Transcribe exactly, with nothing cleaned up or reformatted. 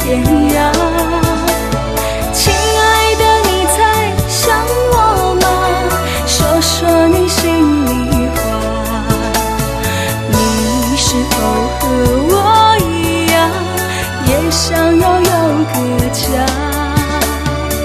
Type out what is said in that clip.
天涯。亲爱的，你在想我吗？说说你心里话，你是否和我一样，也想要有个家？